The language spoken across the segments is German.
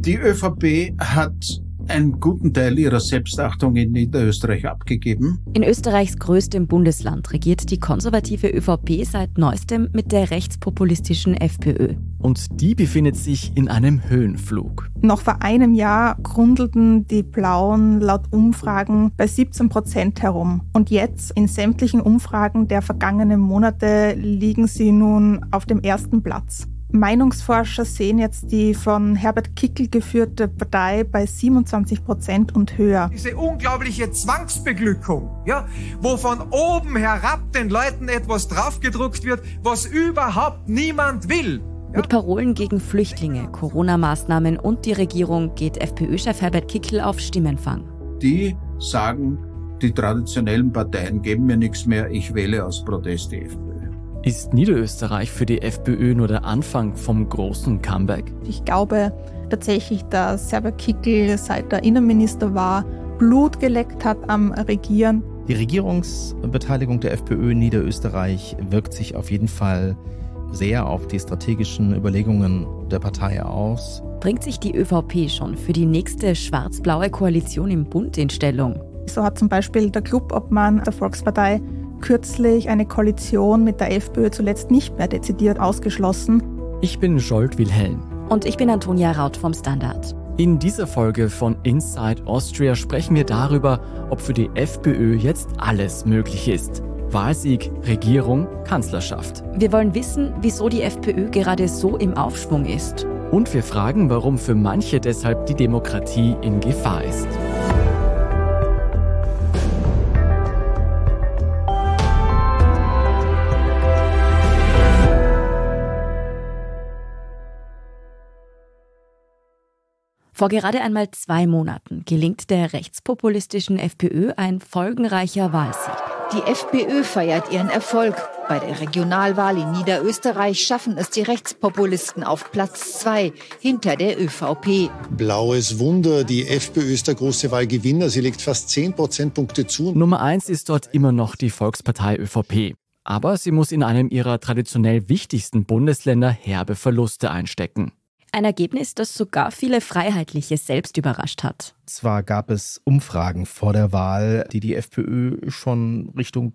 Die ÖVP hat einen guten Teil ihrer Selbstachtung in Niederösterreich abgegeben. In Österreichs größtem Bundesland regiert die konservative ÖVP seit neuestem mit der rechtspopulistischen FPÖ. Und die befindet sich in einem Höhenflug. Noch vor einem Jahr grundelten die Blauen laut Umfragen bei 17% herum. Und jetzt, in sämtlichen Umfragen der vergangenen Monate, liegen sie nun auf dem ersten Platz. Meinungsforscher sehen jetzt die von Herbert Kickl geführte Partei bei 27% und höher. Diese unglaubliche Zwangsbeglückung, ja, wo von oben herab den Leuten etwas draufgedruckt wird, was überhaupt niemand will. Ja? Mit Parolen gegen Flüchtlinge, Corona-Maßnahmen und die Regierung geht FPÖ-Chef Herbert Kickl auf Stimmenfang. Die sagen, die traditionellen Parteien geben mir nichts mehr, ich wähle aus Protest die FPÖ. Ist Niederösterreich für die FPÖ nur der Anfang vom großen Comeback? Ich glaube tatsächlich, dass Herbert Kickl, seit er Innenminister war, Blut geleckt hat am Regieren. Die Regierungsbeteiligung der FPÖ in Niederösterreich wirkt sich auf jeden Fall sehr auf die strategischen Überlegungen der Partei aus. Bringt sich die ÖVP schon für die nächste schwarz-blaue Koalition im Bund in Stellung? So hat zum Beispiel der Clubobmann der Volkspartei kürzlich eine Koalition mit der FPÖ zuletzt nicht mehr dezidiert ausgeschlossen. Ich bin Scholt Wilhelm. Und ich bin Antonia Raut vom Standard. In dieser Folge von Inside Austria sprechen wir darüber, ob für die FPÖ jetzt alles möglich ist. Wahlsieg, Regierung, Kanzlerschaft. Wir wollen wissen, wieso die FPÖ gerade so im Aufschwung ist. Und wir fragen, warum für manche deshalb die Demokratie in Gefahr ist. Vor gerade einmal 2 Monaten gelingt der rechtspopulistischen FPÖ ein folgenreicher Wahlsieg. Die FPÖ feiert ihren Erfolg. Bei der Regionalwahl in Niederösterreich schaffen es die Rechtspopulisten auf Platz 2 hinter der ÖVP. Blaues Wunder, die FPÖ ist der große Wahlgewinner. Sie legt fast 10 Prozentpunkte zu. Nummer 1 ist dort immer noch die Volkspartei ÖVP. Aber sie muss in einem ihrer traditionell wichtigsten Bundesländer herbe Verluste einstecken. Ein Ergebnis, das sogar viele Freiheitliche selbst überrascht hat. Zwar gab es Umfragen vor der Wahl, die FPÖ schon Richtung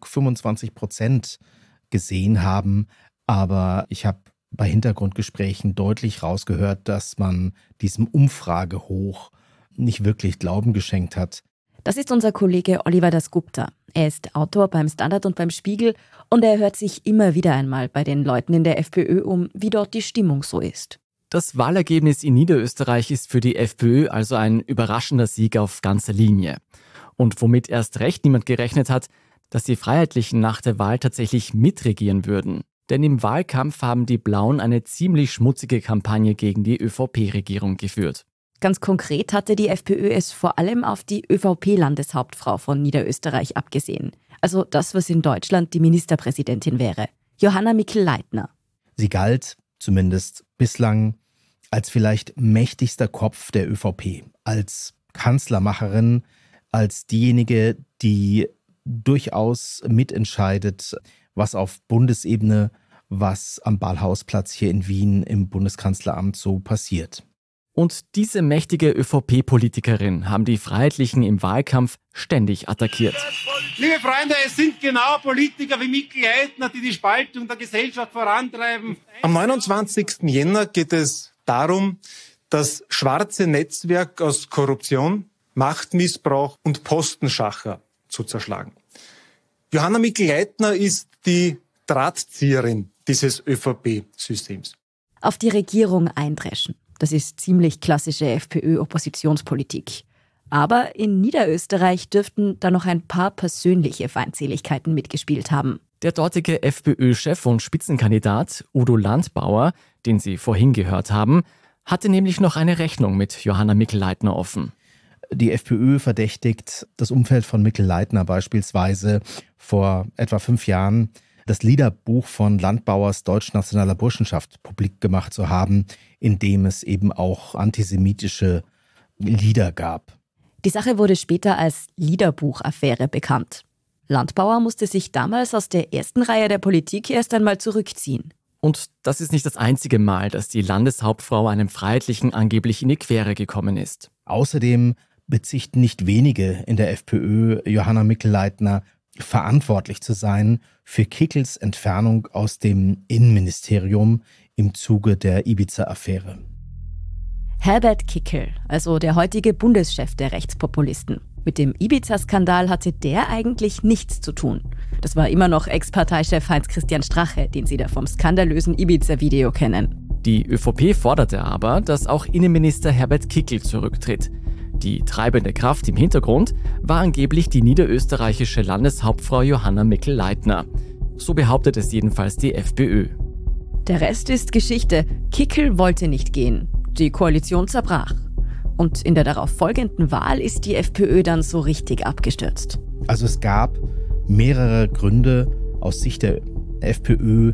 25% gesehen haben, aber ich habe bei Hintergrundgesprächen deutlich rausgehört, dass man diesem Umfragehoch nicht wirklich Glauben geschenkt hat. Das ist unser Kollege Oliver Dasgupta. Er ist Autor beim Standard und beim Spiegel und er hört sich immer wieder einmal bei den Leuten in der FPÖ um, wie dort die Stimmung so ist. Das Wahlergebnis in Niederösterreich ist für die FPÖ also ein überraschender Sieg auf ganzer Linie. Und womit erst recht niemand gerechnet hat, dass die Freiheitlichen nach der Wahl tatsächlich mitregieren würden. Denn im Wahlkampf haben die Blauen eine ziemlich schmutzige Kampagne gegen die ÖVP-Regierung geführt. Ganz konkret hatte die FPÖ es vor allem auf die ÖVP-Landeshauptfrau von Niederösterreich abgesehen. Also das, was in Deutschland die Ministerpräsidentin wäre. Johanna Mikl-Leitner. Sie galt, zumindest bislang, als vielleicht mächtigster Kopf der ÖVP, als Kanzlermacherin, als diejenige, die durchaus mitentscheidet, was auf Bundesebene, was am Ballhausplatz hier in Wien im Bundeskanzleramt so passiert. Und diese mächtige ÖVP-Politikerin haben die Freiheitlichen im Wahlkampf ständig attackiert. Liebe Freunde, es sind genau Politiker wie Mikl-Leitner, die die Spaltung der Gesellschaft vorantreiben. Am 29. Jänner geht es darum, das schwarze Netzwerk aus Korruption, Machtmissbrauch und Postenschacher zu zerschlagen. Johanna Mikl-Leitner ist die Drahtzieherin dieses ÖVP-Systems. Auf die Regierung eindreschen. Das ist ziemlich klassische FPÖ-Oppositionspolitik. Aber in Niederösterreich dürften da noch ein paar persönliche Feindseligkeiten mitgespielt haben. Der dortige FPÖ-Chef und Spitzenkandidat Udo Landbauer, den Sie vorhin gehört haben, hatte nämlich noch eine Rechnung mit Johanna Mikl-Leitner offen. Die FPÖ verdächtigt das Umfeld von Mikl-Leitner beispielsweise vor etwa 5 Jahren das Liederbuch von Landbauers Deutschnationaler Burschenschaft publik gemacht zu haben, in dem es eben auch antisemitische Lieder gab. Die Sache wurde später als Liederbuch-Affäre bekannt. Landbauer musste sich damals aus der ersten Reihe der Politik erst einmal zurückziehen. Und das ist nicht das einzige Mal, dass die Landeshauptfrau einem Freiheitlichen angeblich in die Quere gekommen ist. Außerdem bezichten nicht wenige in der FPÖ Johanna Mikl-Leitner verantwortlich zu sein für Kickels Entfernung aus dem Innenministerium im Zuge der Ibiza-Affäre. Herbert Kickl, also der heutige Bundeschef der Rechtspopulisten. Mit dem Ibiza-Skandal hatte der eigentlich nichts zu tun. Das war immer noch Ex-Parteichef Heinz-Christian Strache, den Sie da vom skandalösen Ibiza-Video kennen. Die ÖVP forderte aber, dass auch Innenminister Herbert Kickl zurücktritt. Die treibende Kraft im Hintergrund war angeblich die niederösterreichische Landeshauptfrau Johanna Mikl-Leitner. So behauptet es jedenfalls die FPÖ. Der Rest ist Geschichte. Kickl wollte nicht gehen. Die Koalition zerbrach. Und in der darauf folgenden Wahl ist die FPÖ dann so richtig abgestürzt. Also es gab mehrere Gründe aus Sicht der FPÖ,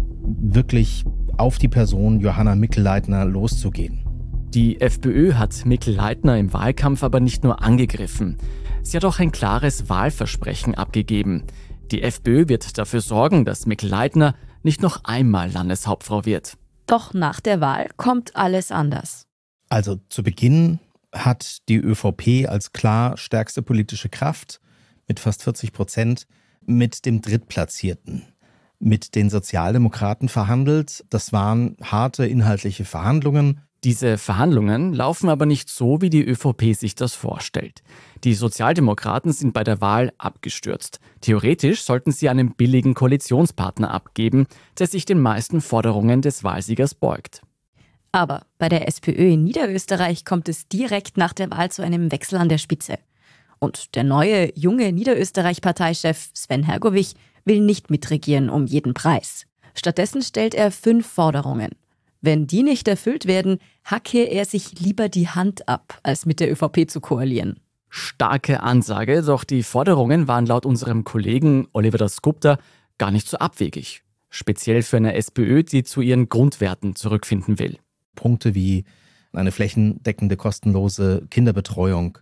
wirklich auf die Person Johanna Mikl-Leitner loszugehen. Die FPÖ hat Mikl-Leitner im Wahlkampf aber nicht nur angegriffen. Sie hat auch ein klares Wahlversprechen abgegeben. Die FPÖ wird dafür sorgen, dass Mikl-Leitner nicht noch einmal Landeshauptfrau wird. Doch nach der Wahl kommt alles anders. Also zu Beginn hat die ÖVP als klar stärkste politische Kraft mit fast 40% mit dem Drittplatzierten, mit den Sozialdemokraten verhandelt. Das waren harte inhaltliche Verhandlungen. Diese Verhandlungen laufen aber nicht so, wie die ÖVP sich das vorstellt. Die Sozialdemokraten sind bei der Wahl abgestürzt. Theoretisch sollten sie einen billigen Koalitionspartner abgeben, der sich den meisten Forderungen des Wahlsiegers beugt. Aber bei der SPÖ in Niederösterreich kommt es direkt nach der Wahl zu einem Wechsel an der Spitze. Und der neue, junge Niederösterreich-Parteichef Sven Hergovich will nicht mitregieren um jeden Preis. Stattdessen stellt er 5 Forderungen. Wenn die nicht erfüllt werden, hacke er sich lieber die Hand ab, als mit der ÖVP zu koalieren. Starke Ansage, doch die Forderungen waren laut unserem Kollegen Oliver Dasgupta gar nicht so abwegig. Speziell für eine SPÖ, die zu ihren Grundwerten zurückfinden will. Punkte wie eine flächendeckende kostenlose Kinderbetreuung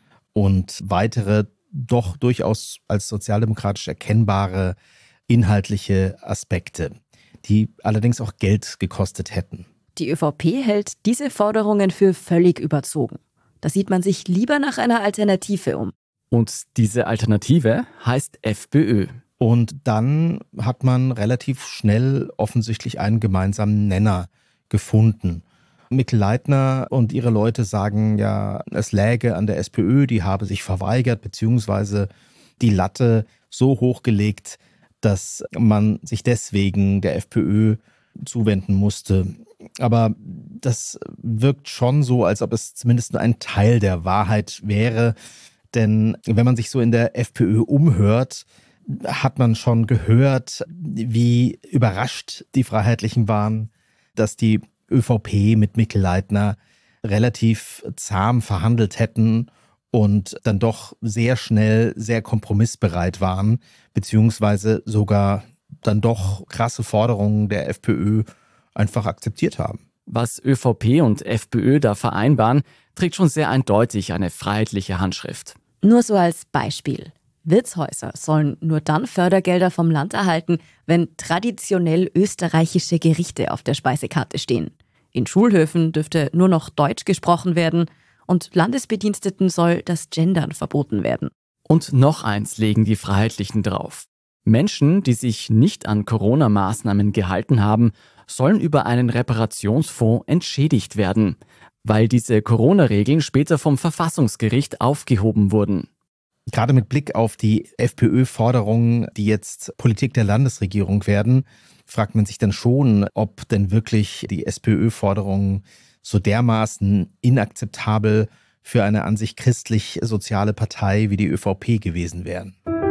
und weitere doch durchaus als sozialdemokratisch erkennbare inhaltliche Aspekte, die allerdings auch Geld gekostet hätten. Die ÖVP hält diese Forderungen für völlig überzogen. Da sieht man sich lieber nach einer Alternative um. Und diese Alternative heißt FPÖ. Und dann hat man relativ schnell offensichtlich einen gemeinsamen Nenner gefunden. Mikl-Leitner und ihre Leute sagen ja, es läge an der SPÖ, die habe sich verweigert, beziehungsweise die Latte so hochgelegt, dass man sich deswegen der FPÖ zuwenden musste. Aber das wirkt schon so, als ob es zumindest nur ein Teil der Wahrheit wäre. Denn wenn man sich so in der FPÖ umhört, hat man schon gehört, wie überrascht die Freiheitlichen waren, dass die ÖVP mit Mikl-Leitner relativ zahm verhandelt hätten und dann doch sehr schnell sehr kompromissbereit waren, beziehungsweise sogar dann doch krasse Forderungen der FPÖ einfach akzeptiert haben. Was ÖVP und FPÖ da vereinbaren, trägt schon sehr eindeutig eine freiheitliche Handschrift. Nur so als Beispiel. Wirtshäuser sollen nur dann Fördergelder vom Land erhalten, wenn traditionell österreichische Gerichte auf der Speisekarte stehen. In Schulhöfen dürfte nur noch Deutsch gesprochen werden und Landesbediensteten soll das Gendern verboten werden. Und noch eins legen die Freiheitlichen drauf. Menschen, die sich nicht an Corona-Maßnahmen gehalten haben, sollen über einen Reparationsfonds entschädigt werden, weil diese Corona-Regeln später vom Verfassungsgericht aufgehoben wurden. Gerade mit Blick auf die FPÖ-Forderungen, die jetzt Politik der Landesregierung werden, fragt man sich dann schon, ob denn wirklich die SPÖ-Forderungen so dermaßen inakzeptabel für eine an sich christlich-soziale Partei wie die ÖVP gewesen wären.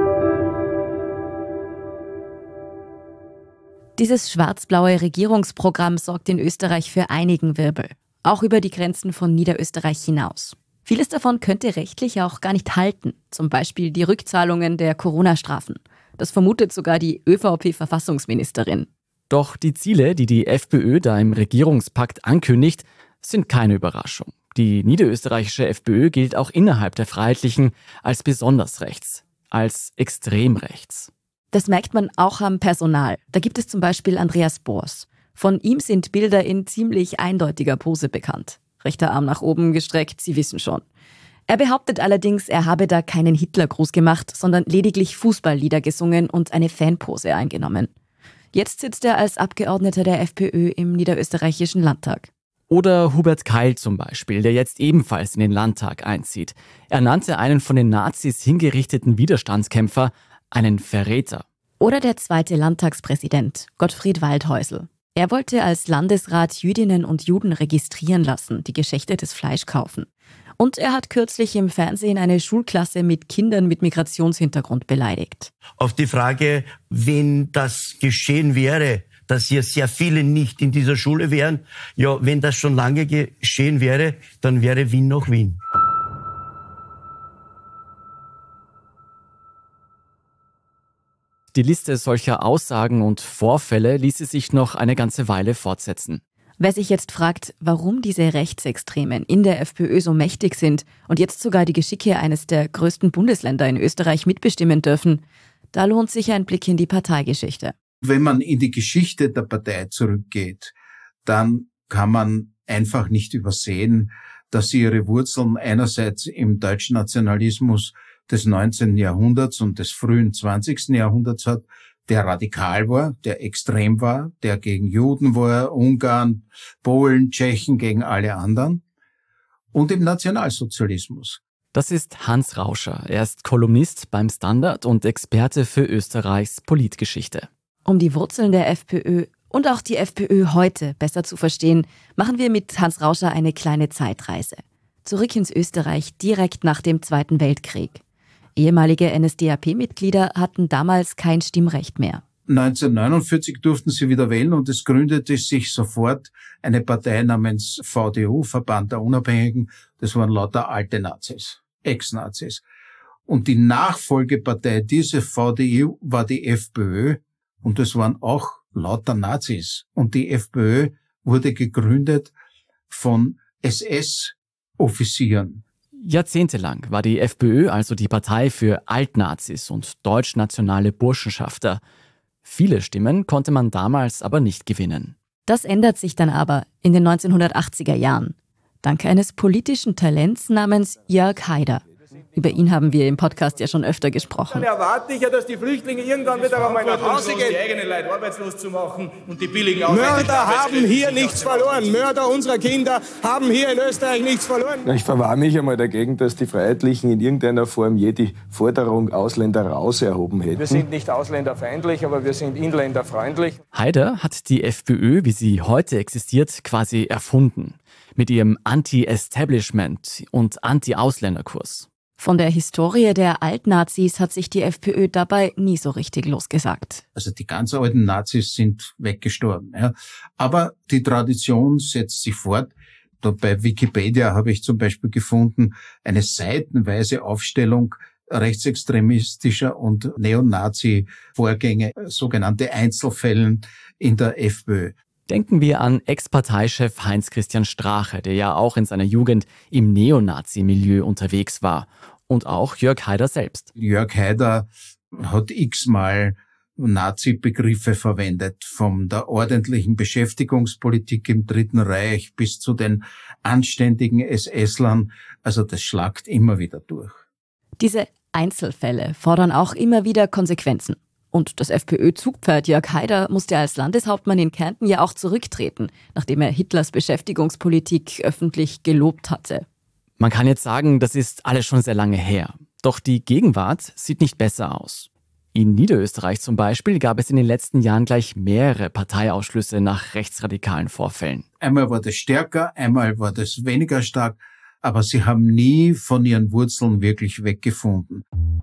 Dieses schwarz-blaue Regierungsprogramm sorgt in Österreich für einigen Wirbel, auch über die Grenzen von Niederösterreich hinaus. Vieles davon könnte rechtlich auch gar nicht halten, zum Beispiel die Rückzahlungen der Corona-Strafen. Das vermutet sogar die ÖVP-Verfassungsministerin. Doch die Ziele, die die FPÖ da im Regierungspakt ankündigt, sind keine Überraschung. Die niederösterreichische FPÖ gilt auch innerhalb der Freiheitlichen als besonders rechts, als extrem rechts. Das merkt man auch am Personal. Da gibt es zum Beispiel Andreas Boers. Von ihm sind Bilder in ziemlich eindeutiger Pose bekannt. Rechter Arm nach oben gestreckt, Sie wissen schon. Er behauptet allerdings, er habe da keinen Hitlergruß gemacht, sondern lediglich Fußballlieder gesungen und eine Fanpose eingenommen. Jetzt sitzt er als Abgeordneter der FPÖ im niederösterreichischen Landtag. Oder Hubert Keil zum Beispiel, der jetzt ebenfalls in den Landtag einzieht. Er nannte einen von den Nazis hingerichteten Widerstandskämpfer einen Verräter. Oder der zweite Landtagspräsident, Gottfried Waldhäusl. Er wollte als Landesrat Jüdinnen und Juden registrieren lassen, die geschächtetes Fleisch kaufen. Und er hat kürzlich im Fernsehen eine Schulklasse mit Kindern mit Migrationshintergrund beleidigt. Auf die Frage, wenn das geschehen wäre, dass hier sehr viele nicht in dieser Schule wären, ja, wenn das schon lange geschehen wäre, dann wäre Wien noch Wien. Die Liste solcher Aussagen und Vorfälle ließe sich noch eine ganze Weile fortsetzen. Wer sich jetzt fragt, warum diese Rechtsextremen in der FPÖ so mächtig sind und jetzt sogar die Geschicke eines der größten Bundesländer in Österreich mitbestimmen dürfen, da lohnt sich ein Blick in die Parteigeschichte. Wenn man in die Geschichte der Partei zurückgeht, dann kann man einfach nicht übersehen, dass sie ihre Wurzeln einerseits im deutschen Nationalismus des 19. Jahrhunderts und des frühen 20. Jahrhunderts hat, der radikal war, der extrem war, der gegen Juden war, Ungarn, Polen, Tschechen, gegen alle anderen, und im Nationalsozialismus. Das ist Hans Rauscher. Er ist Kolumnist beim Standard und Experte für Österreichs Politgeschichte. Um die Wurzeln der FPÖ und auch die FPÖ heute besser zu verstehen, machen wir mit Hans Rauscher eine kleine Zeitreise. Zurück ins Österreich direkt nach dem Zweiten Weltkrieg. Ehemalige NSDAP-Mitglieder hatten damals kein Stimmrecht mehr. 1949 durften sie wieder wählen und es gründete sich sofort eine Partei namens VDU, Verband der Unabhängigen. Das waren lauter alte Nazis, Ex-Nazis. Und die Nachfolgepartei dieser VDU war die FPÖ und das waren auch lauter Nazis. Und die FPÖ wurde gegründet von SS-Offizieren. Jahrzehntelang war die FPÖ also die Partei für Altnazis und deutschnationale Burschenschafter. Viele Stimmen konnte man damals aber nicht gewinnen. Das ändert sich dann aber in den 1980er Jahren. Dank eines politischen Talents namens Jörg Haider. Über ihn haben wir im Podcast ja schon öfter gesprochen. Dann erwarte ich ja, dass die Flüchtlinge irgendwann wieder einmal nach Hause gehen. Die eigenen Leute arbeitslos zu machen und die billigen Mörder haben hier nichts verloren. Mörder unserer Kinder haben hier in Österreich nichts verloren. Ich verwahre mich einmal dagegen, dass die Freiheitlichen in irgendeiner Form je die Forderung Ausländer raus erhoben hätten. Wir sind nicht ausländerfeindlich, aber wir sind inländerfreundlich. Haider hat die FPÖ, wie sie heute existiert, quasi erfunden. Mit ihrem Anti-Establishment- und Anti-Ausländerkurs. Von der Historie der Altnazis hat sich die FPÖ dabei nie so richtig losgesagt. Also die ganz alten Nazis sind weggestorben. Ja. Aber die Tradition setzt sich fort. Da bei Wikipedia habe ich zum Beispiel gefunden, eine seitenweise Aufstellung rechtsextremistischer und Neonazi-Vorgänge, sogenannte Einzelfällen in der FPÖ. Denken wir an Ex-Parteichef Heinz-Christian Strache, der ja auch in seiner Jugend im Neonazi-Milieu unterwegs war. Und auch Jörg Haider selbst. Jörg Haider hat x-mal Nazi-Begriffe verwendet, von der ordentlichen Beschäftigungspolitik im Dritten Reich bis zu den anständigen SS-Lern. Also das schlagt immer wieder durch. Diese Einzelfälle fordern auch immer wieder Konsequenzen. Und das FPÖ-Zugpferd Jörg Haider musste als Landeshauptmann in Kärnten ja auch zurücktreten, nachdem er Hitlers Beschäftigungspolitik öffentlich gelobt hatte. Man kann jetzt sagen, das ist alles schon sehr lange her. Doch die Gegenwart sieht nicht besser aus. In Niederösterreich zum Beispiel gab es in den letzten Jahren gleich mehrere Parteiausschlüsse nach rechtsradikalen Vorfällen. Einmal war das stärker, einmal war das weniger stark, aber sie haben nie von ihren Wurzeln wirklich weggefunden.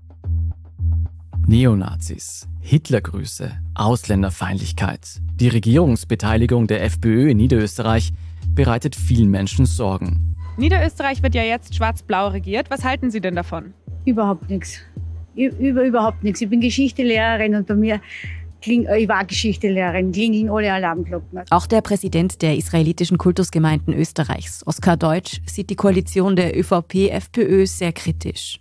Neonazis, Hitlergrüße, Ausländerfeindlichkeit. Die Regierungsbeteiligung der FPÖ in Niederösterreich bereitet vielen Menschen Sorgen. Niederösterreich wird ja jetzt schwarz-blau regiert. Was halten Sie denn davon? Überhaupt nichts. Überhaupt nichts. Ich bin Geschichtelehrerin und bei mir ich war Geschichtelehrerin, klingeln alle Alarmglocken. Auch der Präsident der israelitischen Kultusgemeinden Österreichs, Oskar Deutsch, sieht die Koalition der ÖVP-FPÖ sehr kritisch.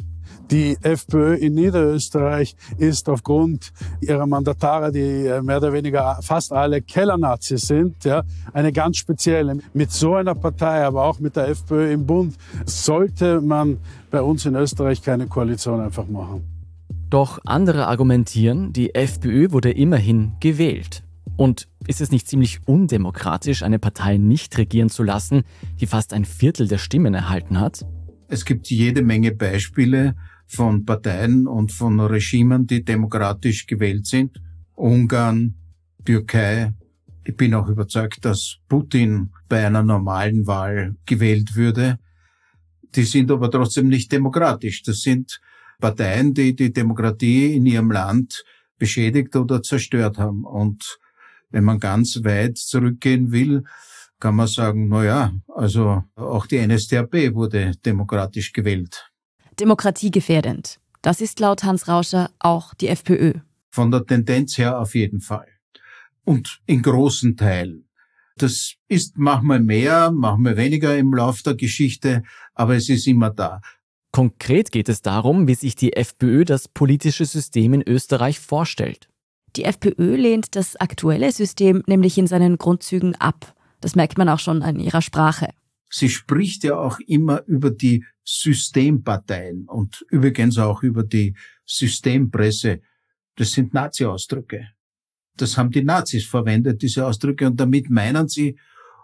Die FPÖ in Niederösterreich ist aufgrund ihrer Mandatare, die mehr oder weniger fast alle Kellernazis sind, ja, eine ganz spezielle. Mit so einer Partei, aber auch mit der FPÖ im Bund, sollte man bei uns in Österreich keine Koalition einfach machen. Doch andere argumentieren, die FPÖ wurde immerhin gewählt. Und ist es nicht ziemlich undemokratisch, eine Partei nicht regieren zu lassen, die fast ein Viertel der Stimmen erhalten hat? Es gibt jede Menge Beispiele von Parteien und von Regimen, die demokratisch gewählt sind. Ungarn, Türkei. Ich bin auch überzeugt, dass Putin bei einer normalen Wahl gewählt würde. Die sind aber trotzdem nicht demokratisch. Das sind Parteien, die die Demokratie in ihrem Land beschädigt oder zerstört haben. Und wenn man ganz weit zurückgehen will, kann man sagen, also auch die NSDAP wurde demokratisch gewählt. Demokratiegefährdend. Das ist laut Hans Rauscher auch die FPÖ. Von der Tendenz her auf jeden Fall. Und in großen Teilen. Das ist manchmal mehr, manchmal weniger im Lauf der Geschichte, aber es ist immer da. Konkret geht es darum, wie sich die FPÖ das politische System in Österreich vorstellt. Die FPÖ lehnt das aktuelle System nämlich in seinen Grundzügen ab. Das merkt man auch schon an ihrer Sprache. Sie spricht ja auch immer über die Systemparteien und übrigens auch über die Systempresse. Das sind Nazi-Ausdrücke. Das haben die Nazis verwendet, diese Ausdrücke, und damit meinen sie,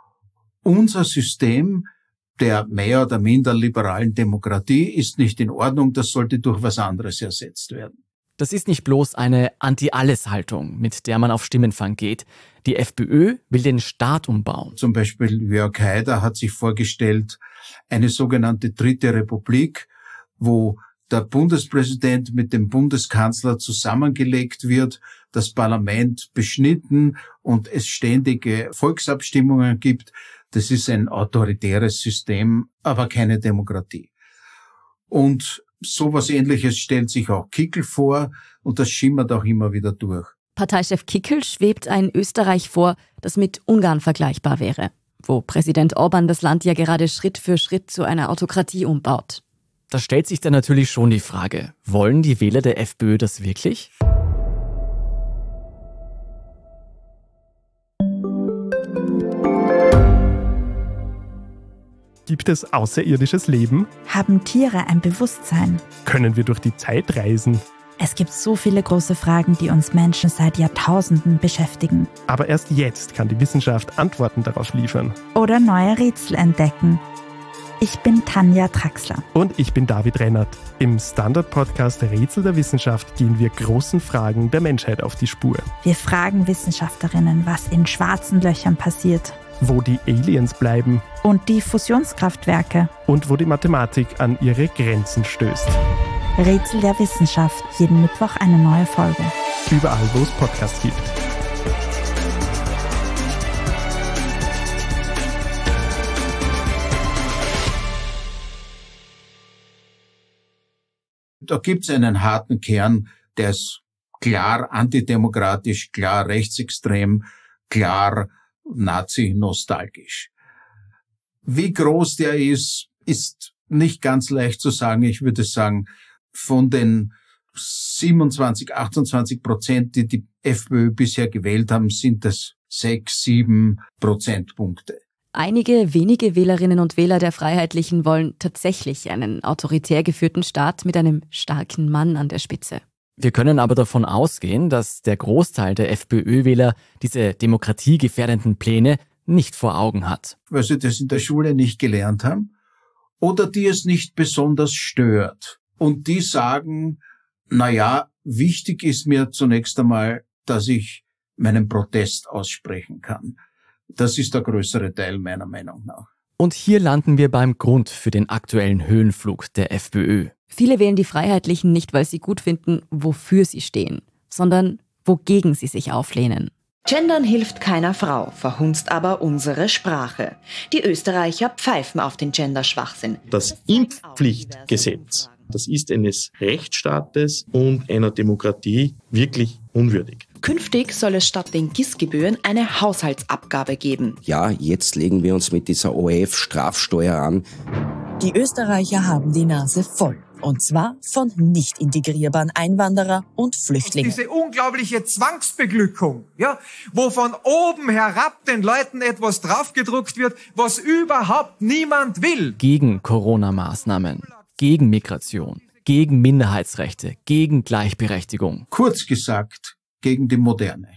unser System der mehr oder minder liberalen Demokratie ist nicht in Ordnung, das sollte durch was anderes ersetzt werden. Das ist nicht bloß eine Anti-Alles-Haltung, mit der man auf Stimmenfang geht. Die FPÖ will den Staat umbauen. Zum Beispiel Jörg Haider hat sich vorgestellt, eine sogenannte Dritte Republik, wo der Bundespräsident mit dem Bundeskanzler zusammengelegt wird, das Parlament beschnitten und es ständige Volksabstimmungen gibt. Das ist ein autoritäres System, aber keine Demokratie. Und sowas Ähnliches stellt sich auch Kickl vor und das schimmert auch immer wieder durch. Parteichef Kickl schwebt ein Österreich vor, das mit Ungarn vergleichbar wäre, wo Präsident Orban das Land ja gerade Schritt für Schritt zu einer Autokratie umbaut. Da stellt sich dann natürlich schon die Frage, wollen die Wähler der FPÖ das wirklich? Gibt es außerirdisches Leben? Haben Tiere ein Bewusstsein? Können wir durch die Zeit reisen? Es gibt so viele große Fragen, die uns Menschen seit Jahrtausenden beschäftigen. Aber erst jetzt kann die Wissenschaft Antworten darauf liefern. Oder neue Rätsel entdecken. Ich bin Tanja Traxler. Und ich bin David Rennert. Im Standard-Podcast Rätsel der Wissenschaft gehen wir großen Fragen der Menschheit auf die Spur. Wir fragen Wissenschaftlerinnen, was in schwarzen Löchern passiert. Wo die Aliens bleiben. Und die Fusionskraftwerke. Und wo die Mathematik an ihre Grenzen stößt. Rätsel der Wissenschaft. Jeden Mittwoch eine neue Folge. Überall, wo es Podcasts gibt. Da gibt's einen harten Kern, der ist klar antidemokratisch, klar rechtsextrem, klar nazi-nostalgisch. Wie groß der ist nicht ganz leicht zu sagen. Ich würde sagen, von den 27-28%, die die FPÖ bisher gewählt haben, sind das 6-7 Prozentpunkte. Einige wenige Wählerinnen und Wähler der Freiheitlichen wollen tatsächlich einen autoritär geführten Staat mit einem starken Mann an der Spitze. Wir können aber davon ausgehen, dass der Großteil der FPÖ-Wähler diese demokratiegefährdenden Pläne nicht vor Augen hat. Weil sie das in der Schule nicht gelernt haben oder die es nicht besonders stört. Und die sagen, wichtig ist mir zunächst einmal, dass ich meinen Protest aussprechen kann. Das ist der größere Teil meiner Meinung nach. Und hier landen wir beim Grund für den aktuellen Höhenflug der FPÖ. Viele wählen die Freiheitlichen nicht, weil sie gut finden, wofür sie stehen, sondern wogegen sie sich auflehnen. Gendern hilft keiner Frau, verhunzt aber unsere Sprache. Die Österreicher pfeifen auf den Genderschwachsinn. Das Impfpflichtgesetz, das ist eines Rechtsstaates und einer Demokratie wirklich unwürdig. Künftig soll es statt den GIS-Gebühren eine Haushaltsabgabe geben. Ja, jetzt legen wir uns mit dieser ORF-Strafsteuer an. Die Österreicher haben die Nase voll Und zwar von nicht integrierbaren Einwanderer und Flüchtlingen. Diese unglaubliche Zwangsbeglückung, ja, wo von oben herab den Leuten etwas draufgedruckt wird, was überhaupt niemand will. Gegen Corona-Maßnahmen, gegen Migration, gegen Minderheitsrechte, gegen Gleichberechtigung. Kurz gesagt, gegen die Moderne.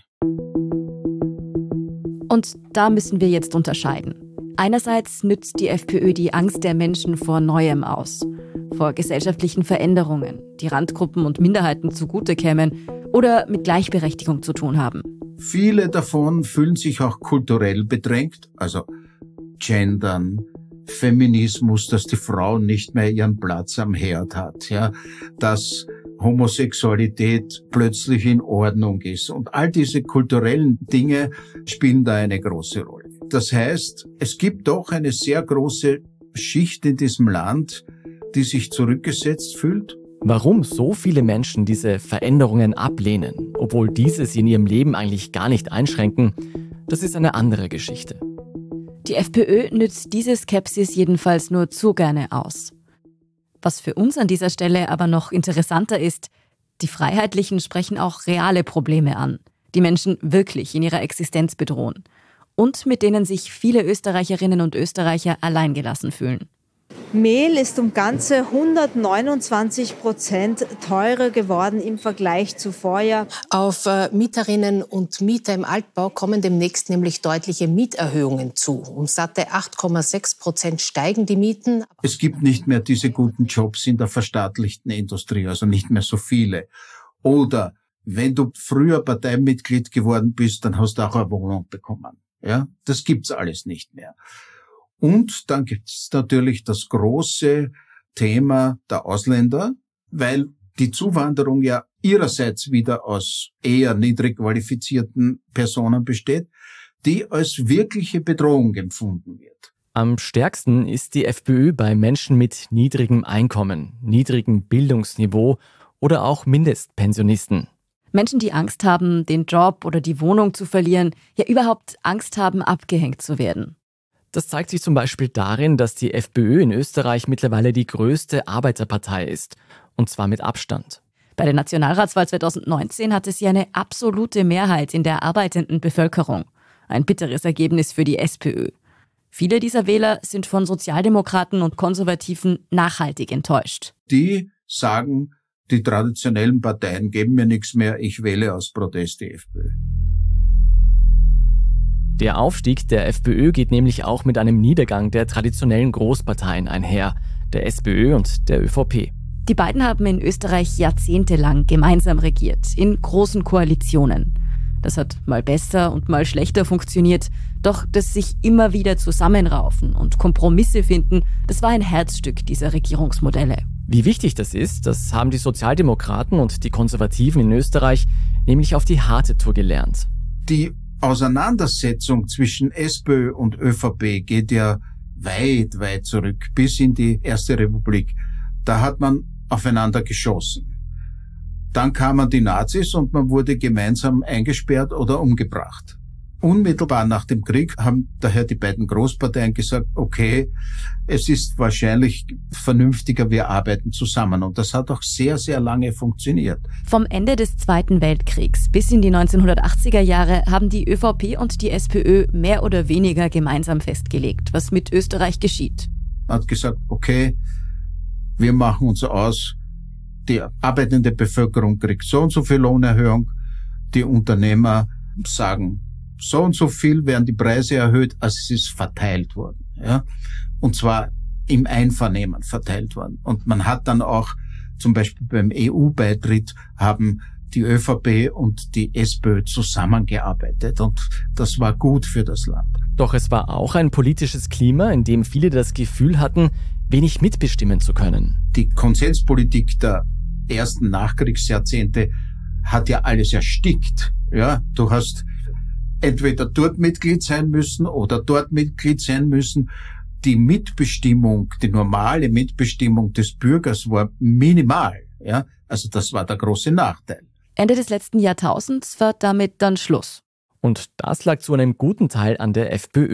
Und da müssen wir jetzt unterscheiden. Einerseits nützt die FPÖ die Angst der Menschen vor Neuem aus, vor gesellschaftlichen Veränderungen, die Randgruppen und Minderheiten zugute kämen oder mit Gleichberechtigung zu tun haben. Viele davon fühlen sich auch kulturell bedrängt, also Gendern, Feminismus, dass die Frau nicht mehr ihren Platz am Herd hat, ja, dass Homosexualität plötzlich in Ordnung ist. Und all diese kulturellen Dinge spielen da eine große Rolle. Das heißt, es gibt doch eine sehr große Schicht in diesem Land, die sich zurückgesetzt fühlt. Warum so viele Menschen diese Veränderungen ablehnen, obwohl diese sie in ihrem Leben eigentlich gar nicht einschränken, das ist eine andere Geschichte. Die FPÖ nützt diese Skepsis jedenfalls nur zu gerne aus. Was für uns an dieser Stelle aber noch interessanter ist, die Freiheitlichen sprechen auch reale Probleme an, die Menschen wirklich in ihrer Existenz bedrohen und mit denen sich viele Österreicherinnen und Österreicher alleingelassen fühlen. Mehl ist um ganze 129% teurer geworden im Vergleich zu Vorjahr. Auf Mieterinnen und Mieter im Altbau kommen demnächst nämlich deutliche Mieterhöhungen zu. Um satte 8,6% steigen die Mieten. Es gibt nicht mehr diese guten Jobs in der verstaatlichten Industrie, also nicht mehr so viele. Oder wenn du früher Parteimitglied geworden bist, dann hast du auch eine Wohnung bekommen. Ja, das gibt's alles nicht mehr. Und dann gibt's natürlich das große Thema der Ausländer, weil die Zuwanderung ja ihrerseits wieder aus eher niedrig qualifizierten Personen besteht, die als wirkliche Bedrohung empfunden wird. Am stärksten ist die FPÖ bei Menschen mit niedrigem Einkommen, niedrigem Bildungsniveau oder auch Mindestpensionisten. Menschen, die Angst haben, den Job oder die Wohnung zu verlieren, ja überhaupt Angst haben, abgehängt zu werden. Das zeigt sich zum Beispiel darin, dass die FPÖ in Österreich mittlerweile die größte Arbeiterpartei ist. Und zwar mit Abstand. Bei der Nationalratswahl 2019 hatte sie eine absolute Mehrheit in der arbeitenden Bevölkerung. Ein bitteres Ergebnis für die SPÖ. Viele dieser Wähler sind von Sozialdemokraten und Konservativen nachhaltig enttäuscht. Die sagen, die traditionellen Parteien geben mir nichts mehr, ich wähle aus Protest die FPÖ. Der Aufstieg der FPÖ geht nämlich auch mit einem Niedergang der traditionellen Großparteien einher, der SPÖ und der ÖVP. Die beiden haben in Österreich jahrzehntelang gemeinsam regiert, in großen Koalitionen. Das hat mal besser und mal schlechter funktioniert, doch das sich immer wieder zusammenraufen und Kompromisse finden, das war ein Herzstück dieser Regierungsmodelle. Wie wichtig das ist, das haben die Sozialdemokraten und die Konservativen in Österreich nämlich auf die harte Tour gelernt. Die Auseinandersetzung zwischen SPÖ und ÖVP geht ja weit, weit zurück, bis in die Erste Republik. Da hat man aufeinander geschossen. Dann kamen die Nazis und man wurde gemeinsam eingesperrt oder umgebracht. Unmittelbar nach dem Krieg haben daher die beiden Großparteien gesagt, okay, es ist wahrscheinlich vernünftiger, wir arbeiten zusammen. Und das hat auch sehr, sehr lange funktioniert. Vom Ende des Zweiten Weltkriegs bis in die 1980er Jahre haben die ÖVP und die SPÖ mehr oder weniger gemeinsam festgelegt, was mit Österreich geschieht. Man hat gesagt, okay, wir machen uns aus, die arbeitende Bevölkerung kriegt so und so viel Lohnerhöhung, die Unternehmer sagen, so und so viel werden die Preise erhöht, als es ist verteilt worden. Ja? Und zwar im Einvernehmen verteilt worden. Und man hat dann auch, zum Beispiel beim EU-Beitritt, haben die ÖVP und die SPÖ zusammengearbeitet. Und das war gut für das Land. Doch es war auch ein politisches Klima, in dem viele das Gefühl hatten, wenig mitbestimmen zu können. Die Konsenspolitik der ersten Nachkriegsjahrzehnte hat ja alles erstickt. Ja, du hast entweder dort Mitglied sein müssen oder dort Mitglied sein müssen. Die Mitbestimmung, die normale Mitbestimmung des Bürgers war minimal. Ja, also das war der große Nachteil. Ende des letzten Jahrtausends war damit dann Schluss. Und das lag zu einem guten Teil an der FPÖ.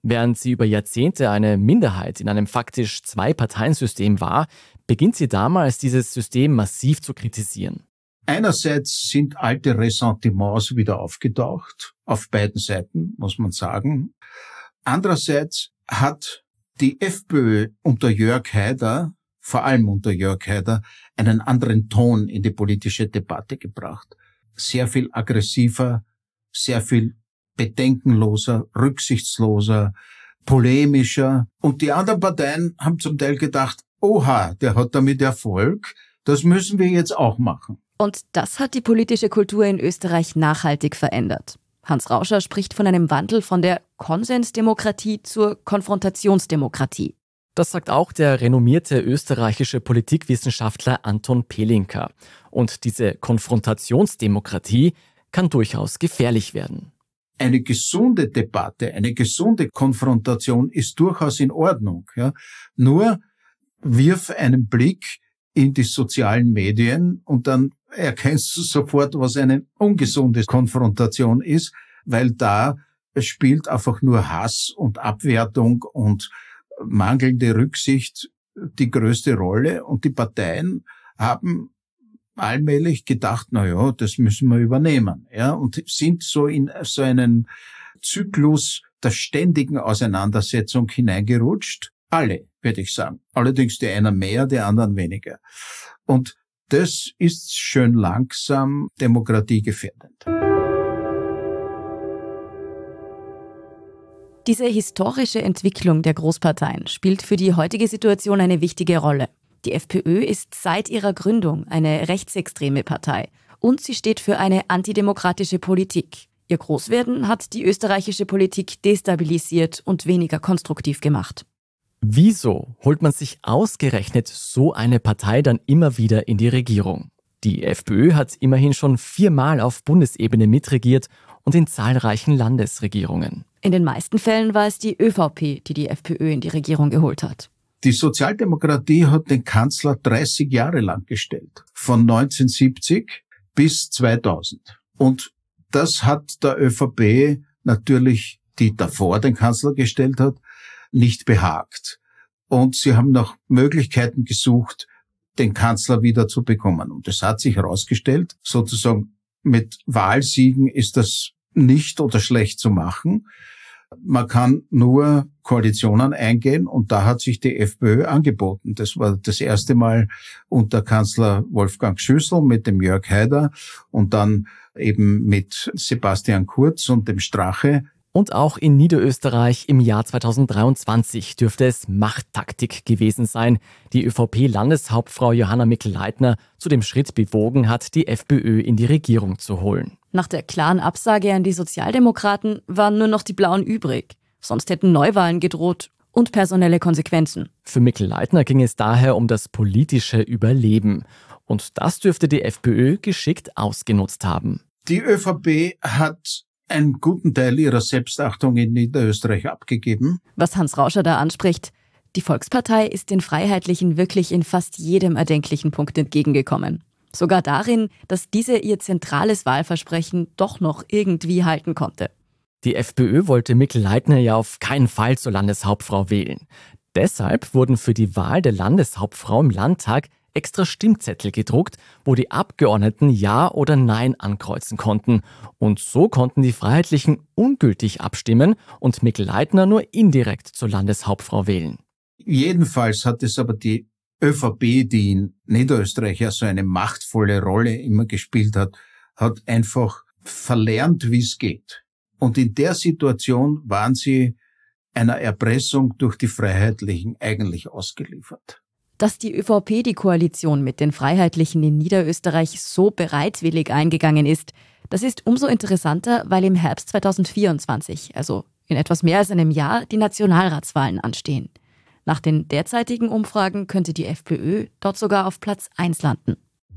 Während sie über Jahrzehnte eine Minderheit in einem faktisch Zwei-Parteien-System war, beginnt sie damals, dieses System massiv zu kritisieren. Einerseits sind alte Ressentiments wieder aufgetaucht, auf beiden Seiten, muss man sagen. Andererseits hat die FPÖ unter Jörg Haider, vor allem unter Jörg Haider, einen anderen Ton in die politische Debatte gebracht. Sehr viel aggressiver, sehr viel bedenkenloser, rücksichtsloser, polemischer. Und die anderen Parteien haben zum Teil gedacht, oha, der hat damit Erfolg, das müssen wir jetzt auch machen. Und das hat die politische Kultur in Österreich nachhaltig verändert. Hans Rauscher spricht von einem Wandel von der Konsensdemokratie zur Konfrontationsdemokratie. Das sagt auch der renommierte österreichische Politikwissenschaftler Anton Pelinka. Und diese Konfrontationsdemokratie kann durchaus gefährlich werden. Eine gesunde Debatte, eine gesunde Konfrontation ist durchaus in Ordnung. Ja. Nur wirf einen Blick in die sozialen Medien und dann erkennst du sofort, was eine ungesunde Konfrontation ist, weil da spielt einfach nur Hass und Abwertung und mangelnde Rücksicht die größte Rolle. Und die Parteien haben allmählich gedacht, na ja, das müssen wir übernehmen, ja, und sind so in so einen Zyklus der ständigen Auseinandersetzung hineingerutscht. Alle, würde ich sagen. Allerdings die einen mehr, die anderen weniger. Und das ist schön langsam demokratiegefährdend. Diese historische Entwicklung der Großparteien spielt für die heutige Situation eine wichtige Rolle. Die FPÖ ist seit ihrer Gründung eine rechtsextreme Partei und sie steht für eine antidemokratische Politik. Ihr Großwerden hat die österreichische Politik destabilisiert und weniger konstruktiv gemacht. Wieso holt man sich ausgerechnet so eine Partei dann immer wieder in die Regierung? Die FPÖ hat immerhin schon 4-mal auf Bundesebene mitregiert und in zahlreichen Landesregierungen. In den meisten Fällen war es die ÖVP, die die FPÖ in die Regierung geholt hat. Die Sozialdemokratie hat den Kanzler 30 Jahre lang gestellt, von 1970 bis 2000. Und das hat der ÖVP natürlich, die davor den Kanzler gestellt hat, nicht behagt. Und sie haben nach Möglichkeiten gesucht, den Kanzler wieder zu bekommen. Und es hat sich herausgestellt, sozusagen mit Wahlsiegen ist das nicht oder schlecht zu machen. Man kann nur Koalitionen eingehen und da hat sich die FPÖ angeboten. Das war das erste Mal unter Kanzler Wolfgang Schüssel mit dem Jörg Haider und dann eben mit Sebastian Kurz und dem Strache. Und auch in Niederösterreich im Jahr 2023 dürfte es Machttaktik gewesen sein, die ÖVP-Landeshauptfrau Johanna Mikl-Leitner zu dem Schritt bewogen hat, die FPÖ in die Regierung zu holen. Nach der klaren Absage an die Sozialdemokraten waren nur noch die Blauen übrig. Sonst hätten Neuwahlen gedroht und personelle Konsequenzen. Für Mikl-Leitner ging es daher um das politische Überleben. Und das dürfte die FPÖ geschickt ausgenutzt haben. Die ÖVP hat einen guten Teil ihrer Selbstachtung in Niederösterreich abgegeben. Was Hans Rauscher da anspricht, die Volkspartei ist den Freiheitlichen wirklich in fast jedem erdenklichen Punkt entgegengekommen. Sogar darin, dass diese ihr zentrales Wahlversprechen doch noch irgendwie halten konnte. Die FPÖ wollte Mikl-Leitner ja auf keinen Fall zur Landeshauptfrau wählen. Deshalb wurden für die Wahl der Landeshauptfrau im Landtag extra Stimmzettel gedruckt, wo die Abgeordneten Ja oder Nein ankreuzen konnten. Und so konnten die Freiheitlichen ungültig abstimmen und Mikl-Leitner nur indirekt zur Landeshauptfrau wählen. Jedenfalls hat es aber die ÖVP, die in Niederösterreich ja so eine machtvolle Rolle immer gespielt hat, hat einfach verlernt, wie es geht. Und in der Situation waren sie einer Erpressung durch die Freiheitlichen eigentlich ausgeliefert. Dass die ÖVP die Koalition mit den Freiheitlichen in Niederösterreich so bereitwillig eingegangen ist, das ist umso interessanter, weil im Herbst 2024, also in etwas mehr als einem Jahr, die Nationalratswahlen anstehen. Nach den derzeitigen Umfragen könnte die FPÖ dort sogar auf Platz 1 landen.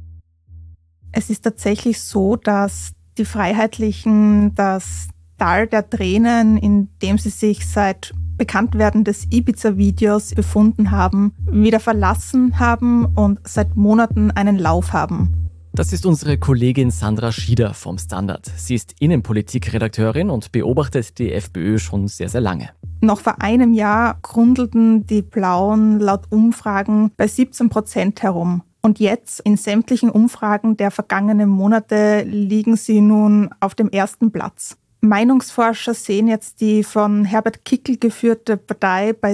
Es ist tatsächlich so, dass die Freiheitlichen das Tal der Tränen, in dem sie sich seit Bekanntwerden des Ibiza-Videos befunden haben, wieder verlassen haben und seit Monaten einen Lauf haben. Das ist unsere Kollegin Sandra Schieder vom Standard. Sie ist Innenpolitikredakteurin und beobachtet die FPÖ schon sehr, sehr lange. Noch vor einem Jahr grundelten die Blauen laut Umfragen bei 17% herum. Und jetzt in sämtlichen Umfragen der vergangenen Monate liegen sie nun auf dem ersten Platz. Meinungsforscher sehen jetzt die von Herbert Kickl geführte Partei bei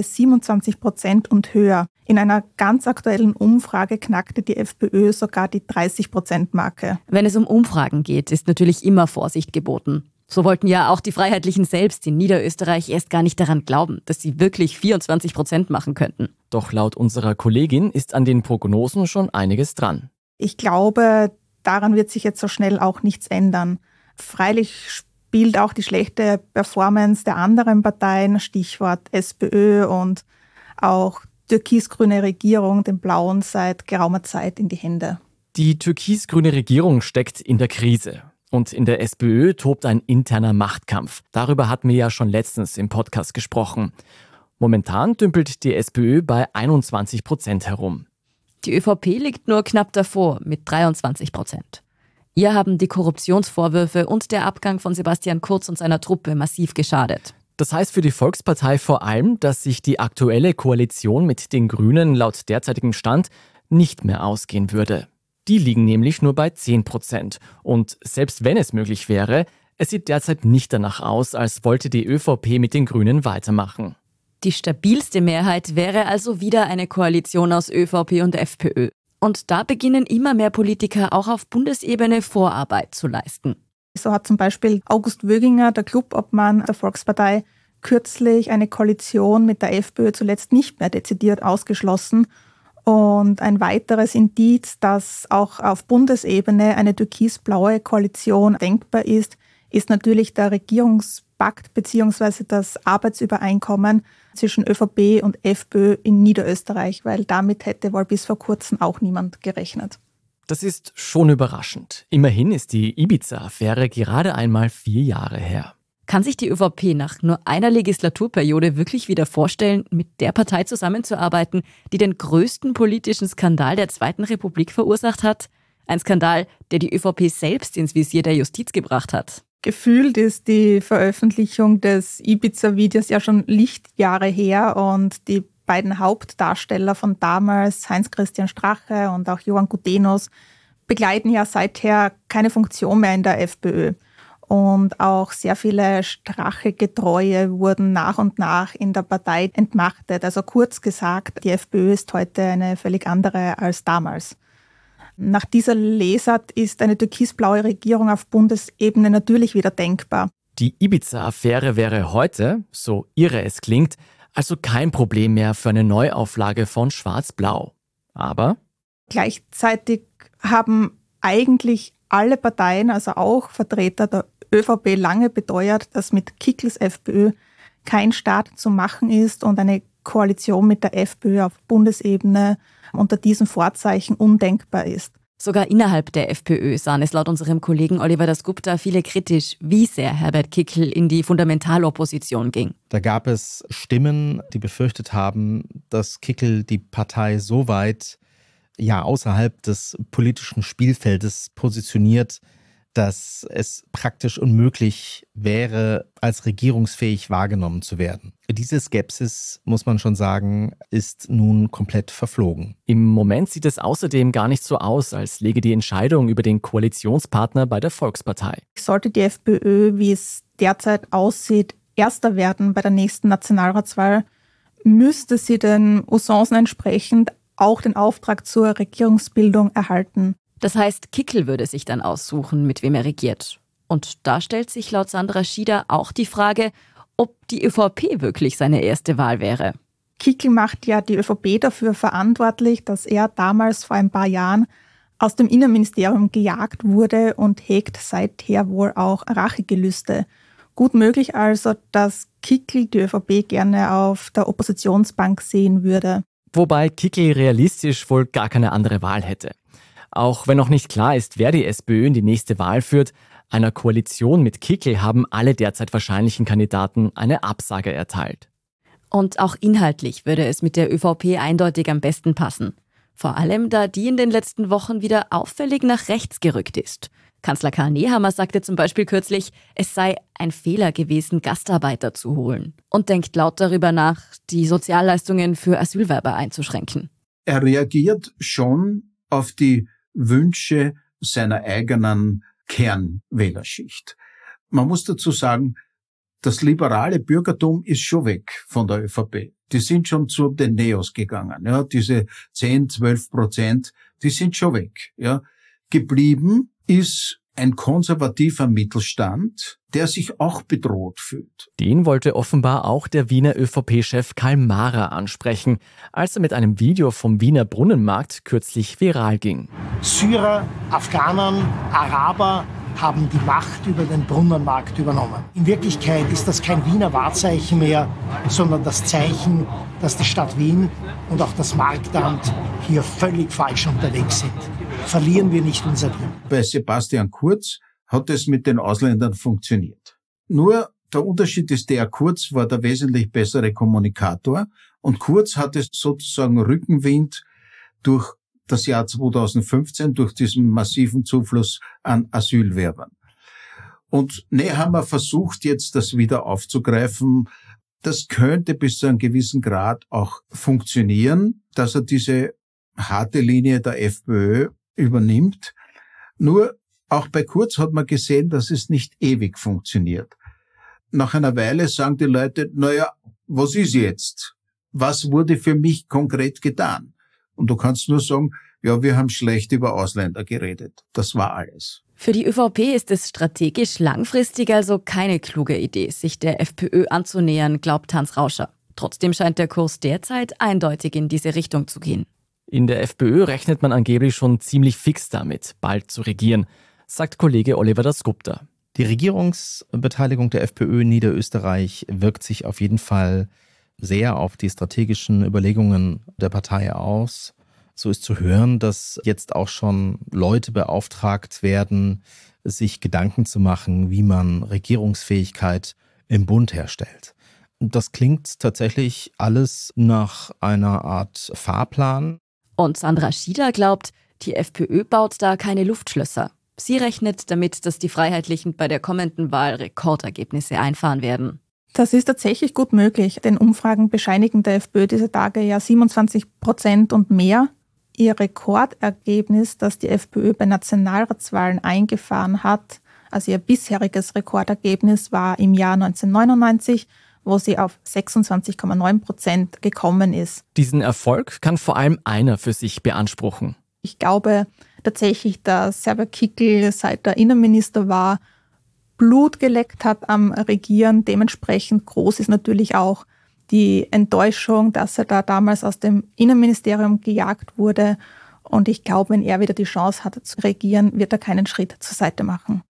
27% und höher. In einer ganz aktuellen Umfrage knackte die FPÖ sogar die 30%-Marke. Wenn es um Umfragen geht, ist natürlich immer Vorsicht geboten. So wollten ja auch die Freiheitlichen selbst in Niederösterreich erst gar nicht daran glauben, dass sie wirklich 24% machen könnten. Doch laut unserer Kollegin ist an den Prognosen schon einiges dran. Ich glaube, daran wird sich jetzt so schnell auch nichts ändern. Freilich spielt auch die schlechte Performance der anderen Parteien, Stichwort SPÖ und auch türkis-grüne Regierung, den Blauen seit geraumer Zeit in die Hände. Die türkis-grüne Regierung steckt in der Krise. Und in der SPÖ tobt ein interner Machtkampf. Darüber hatten wir ja schon letztens im Podcast gesprochen. Momentan dümpelt die SPÖ bei 21% herum. Die ÖVP liegt nur knapp davor mit 23%. Ihr haben die Korruptionsvorwürfe und der Abgang von Sebastian Kurz und seiner Truppe massiv geschadet. Das heißt für die Volkspartei vor allem, dass sich die aktuelle Koalition mit den Grünen laut derzeitigem Stand nicht mehr ausgehen würde. Die liegen nämlich nur bei 10%. Und selbst wenn es möglich wäre, es sieht derzeit nicht danach aus, als wollte die ÖVP mit den Grünen weitermachen. Die stabilste Mehrheit wäre also wieder eine Koalition aus ÖVP und FPÖ. Und da beginnen immer mehr Politiker auch auf Bundesebene Vorarbeit zu leisten. So hat zum Beispiel August Wöginger, der Clubobmann der Volkspartei, kürzlich eine Koalition mit der FPÖ zuletzt nicht mehr dezidiert ausgeschlossen. Und ein weiteres Indiz, dass auch auf Bundesebene eine türkis-blaue Koalition denkbar ist, ist natürlich der Regierungspakt bzw. das Arbeitsübereinkommen zwischen ÖVP und FPÖ in Niederösterreich, weil damit hätte wohl bis vor kurzem auch niemand gerechnet. Das ist schon überraschend. Immerhin ist die Ibiza-Affäre gerade einmal 4 Jahre her. Kann sich die ÖVP nach nur einer Legislaturperiode wirklich wieder vorstellen, mit der Partei zusammenzuarbeiten, die den größten politischen Skandal der Zweiten Republik verursacht hat? Ein Skandal, der die ÖVP selbst ins Visier der Justiz gebracht hat. Gefühlt ist die Veröffentlichung des Ibiza-Videos ja schon Lichtjahre her und die beiden Hauptdarsteller von damals, Heinz-Christian Strache und auch Johann Gudenus, begleiten ja seither keine Funktion mehr in der FPÖ. Und auch sehr viele Strache-Getreue wurden nach und nach in der Partei entmachtet. Also kurz gesagt, die FPÖ ist heute eine völlig andere als damals. Nach dieser Lesart ist eine türkis-blaue Regierung auf Bundesebene natürlich wieder denkbar. Die Ibiza-Affäre wäre heute, so irre es klingt, also kein Problem mehr für eine Neuauflage von Schwarz-Blau. Aber gleichzeitig haben eigentlich alle Parteien, also auch Vertreter der ÖVP, lange beteuert, dass mit Kickls FPÖ kein Staat zu machen ist und eine Koalition mit der FPÖ auf Bundesebene unter diesen Vorzeichen undenkbar ist. Sogar innerhalb der FPÖ sahen es laut unserem Kollegen Oliver Dasgupta viele kritisch, wie sehr Herbert Kickl in die Fundamentalopposition ging. Da gab es Stimmen, die befürchtet haben, dass Kickl die Partei so weit außerhalb des politischen Spielfeldes positioniert, dass es praktisch unmöglich wäre, als regierungsfähig wahrgenommen zu werden. Diese Skepsis, muss man schon sagen, ist nun komplett verflogen. Im Moment sieht es außerdem gar nicht so aus, als läge die Entscheidung über den Koalitionspartner bei der Volkspartei. Sollte die FPÖ, wie es derzeit aussieht, Erster werden bei der nächsten Nationalratswahl, müsste sie den Usancen entsprechend auch den Auftrag zur Regierungsbildung erhalten. Das heißt, Kickl würde sich dann aussuchen, mit wem er regiert. Und da stellt sich laut Sandra Schieder auch die Frage, ob die ÖVP wirklich seine erste Wahl wäre. Kickl macht ja die ÖVP dafür verantwortlich, dass er damals vor ein paar Jahren aus dem Innenministerium gejagt wurde und hegt seither wohl auch Rachegelüste. Gut möglich also, dass Kickl die ÖVP gerne auf der Oppositionsbank sehen würde. Wobei Kickl realistisch wohl gar keine andere Wahl hätte. Auch wenn noch nicht klar ist, wer die SPÖ in die nächste Wahl führt, einer Koalition mit Kickl haben alle derzeit wahrscheinlichen Kandidaten eine Absage erteilt. Und auch inhaltlich würde es mit der ÖVP eindeutig am besten passen. Vor allem, da die in den letzten Wochen wieder auffällig nach rechts gerückt ist. Kanzler Karl Nehammer sagte zum Beispiel kürzlich, es sei ein Fehler gewesen, Gastarbeiter zu holen. Und denkt laut darüber nach, die Sozialleistungen für Asylwerber einzuschränken. Er reagiert schon auf die Wünsche seiner eigenen Kernwählerschicht. Man muss dazu sagen, das liberale Bürgertum ist schon weg von der ÖVP. Die sind schon zu den Neos gegangen. Ja, diese 10-12%, die sind schon weg. Ja. Geblieben ist ein konservativer Mittelstand, der sich auch bedroht fühlt. Den wollte offenbar auch der Wiener ÖVP-Chef Karl Mahrer ansprechen, als er mit einem Video vom Wiener Brunnenmarkt kürzlich viral ging. Syrer, Afghanen, Araber haben die Macht über den Brunnenmarkt übernommen. In Wirklichkeit ist das kein Wiener Wahrzeichen mehr, sondern das Zeichen, dass die Stadt Wien und auch das Marktamt hier völlig falsch unterwegs sind. Verlieren wir nicht unser Wien. Bei Sebastian Kurz hat es mit den Ausländern funktioniert. Nur der Unterschied ist der, Kurz war der wesentlich bessere Kommunikator und Kurz hatte sozusagen Rückenwind durch das Jahr 2015 durch diesen massiven Zufluss an Asylwerbern. Und Nehammer versucht jetzt, das wieder aufzugreifen. Das könnte bis zu einem gewissen Grad auch funktionieren, dass er diese harte Linie der FPÖ übernimmt. Nur auch bei Kurz hat man gesehen, dass es nicht ewig funktioniert. Nach einer Weile sagen die Leute, naja, was ist jetzt? Was wurde für mich konkret getan? Und du kannst nur sagen, ja, wir haben schlecht über Ausländer geredet. Das war alles. Für die ÖVP ist es strategisch langfristig also keine kluge Idee, sich der FPÖ anzunähern, glaubt Hans Rauscher. Trotzdem scheint der Kurs derzeit eindeutig in diese Richtung zu gehen. In der FPÖ rechnet man angeblich schon ziemlich fix damit, bald zu regieren, sagt Kollege Oliver Dasgupta. Die Regierungsbeteiligung der FPÖ in Niederösterreich wirkt sich auf jeden Fall sehr auf die strategischen Überlegungen der Partei aus. So ist zu hören, dass jetzt auch schon Leute beauftragt werden, sich Gedanken zu machen, wie man Regierungsfähigkeit im Bund herstellt. Das klingt tatsächlich alles nach einer Art Fahrplan. Und Sandra Schieder glaubt, die FPÖ baut da keine Luftschlösser. Sie rechnet damit, dass die Freiheitlichen bei der kommenden Wahl Rekordergebnisse einfahren werden. Das ist tatsächlich gut möglich, denn Umfragen bescheinigen der FPÖ diese Tage ja 27% und mehr. Ihr Rekordergebnis, das die FPÖ bei Nationalratswahlen eingefahren hat, also ihr bisheriges Rekordergebnis war im Jahr 1999, wo sie auf 26,9% gekommen ist. Diesen Erfolg kann vor allem einer für sich beanspruchen. Ich glaube tatsächlich, dass Herbert Kickl, seit er Innenminister war, Blut geleckt hat am Regieren. Dementsprechend groß ist natürlich auch die Enttäuschung, dass er da damals aus dem Innenministerium gejagt wurde. Und ich glaube, wenn er wieder die Chance hat zu regieren, wird er keinen Schritt zur Seite machen.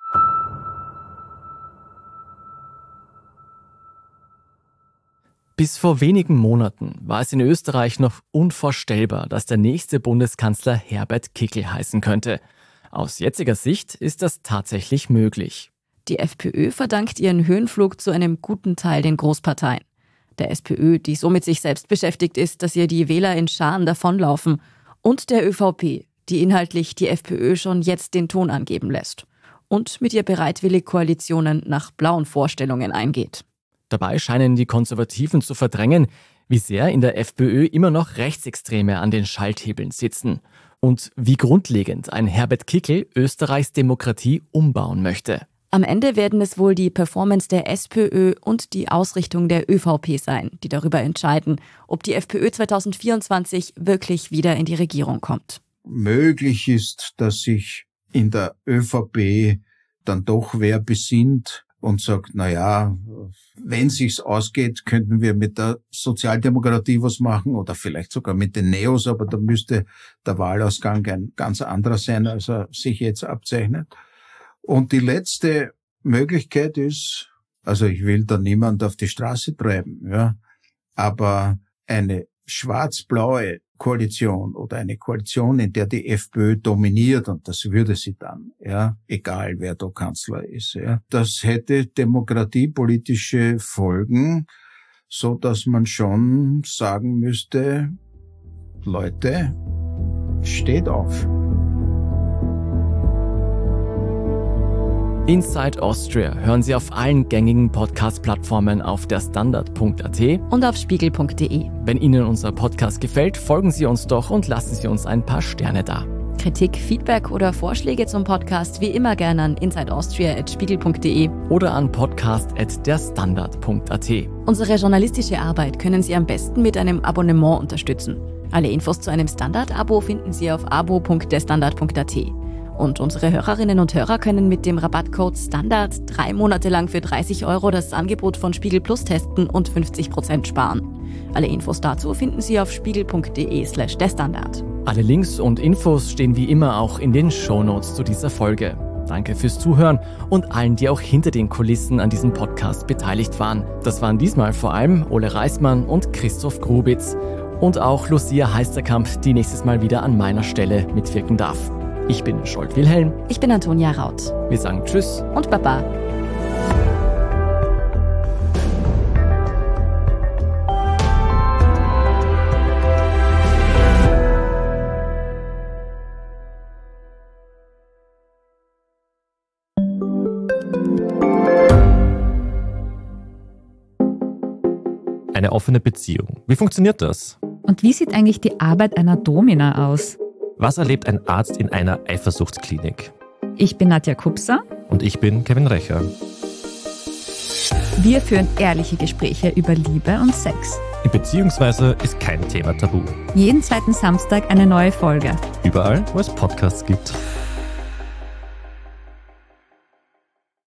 Bis vor wenigen Monaten war es in Österreich noch unvorstellbar, dass der nächste Bundeskanzler Herbert Kickl heißen könnte. Aus jetziger Sicht ist das tatsächlich möglich. Die FPÖ verdankt ihren Höhenflug zu einem guten Teil den Großparteien. Der SPÖ, die so mit sich selbst beschäftigt ist, dass ihr die Wähler in Scharen davonlaufen. Und der ÖVP, die inhaltlich die FPÖ schon jetzt den Ton angeben lässt. Und mit ihr bereitwillig Koalitionen nach blauen Vorstellungen eingeht. Dabei scheinen die Konservativen zu verdrängen, wie sehr in der FPÖ immer noch Rechtsextreme an den Schalthebeln sitzen. Und wie grundlegend ein Herbert Kickl Österreichs Demokratie umbauen möchte. Am Ende werden es wohl die Performance der SPÖ und die Ausrichtung der ÖVP sein, die darüber entscheiden, ob die FPÖ 2024 wirklich wieder in die Regierung kommt. Möglich ist, dass sich in der ÖVP dann doch wer besinnt und sagt, naja, wenn sich's ausgeht, könnten wir mit der Sozialdemokratie was machen oder vielleicht sogar mit den Neos, aber da müsste der Wahlausgang ein ganz anderer sein, als er sich jetzt abzeichnet. Und die letzte Möglichkeit ist, also ich will da niemand auf die Straße treiben, ja, aber eine schwarz-blaue Koalition oder eine Koalition, in der die FPÖ dominiert, und das würde sie dann, ja, egal wer da Kanzler ist, ja, das hätte demokratiepolitische Folgen, so dass man schon sagen müsste, Leute, Steht auf. Inside Austria hören Sie auf allen gängigen Podcast-Plattformen auf der Standard.at und auf spiegel.de. Wenn Ihnen unser Podcast gefällt, folgen Sie uns doch und lassen Sie uns ein paar Sterne da. Kritik, Feedback oder Vorschläge zum Podcast wie immer gerne an insideaustria@spiegel.de oder an podcast@derstandard.at. Unsere journalistische Arbeit können Sie am besten mit einem Abonnement unterstützen. Alle Infos zu einem Standard-Abo finden Sie auf abo.derstandard.at. Und unsere Hörerinnen und Hörer können mit dem Rabattcode STANDARD 3 Monate lang für 30 € das Angebot von Spiegel Plus testen und 50% sparen. Alle Infos dazu finden Sie auf spiegel.de/derstandard. Alle Links und Infos stehen wie immer auch in den Shownotes zu dieser Folge. Danke fürs Zuhören und allen, die auch hinter den Kulissen an diesem Podcast beteiligt waren. Das waren diesmal vor allem Ole Reismann und Christoph Grubitz. Und auch Lucia Heisterkamp, die nächstes Mal wieder an meiner Stelle mitwirken darf. Ich bin Scholt Wilhelm. Ich bin Antonia Raut. Wir sagen Tschüss und Baba. Eine offene Beziehung. Wie funktioniert das? Und wie sieht eigentlich die Arbeit einer Domina aus? Was erlebt ein Arzt in einer Eifersuchtsklinik? Ich bin Nadja Kupser. Und ich bin Kevin Recher. Wir führen ehrliche Gespräche über Liebe und Sex. In Beziehungsweise ist kein Thema tabu. Jeden zweiten Samstag eine neue Folge. Überall, wo es Podcasts gibt.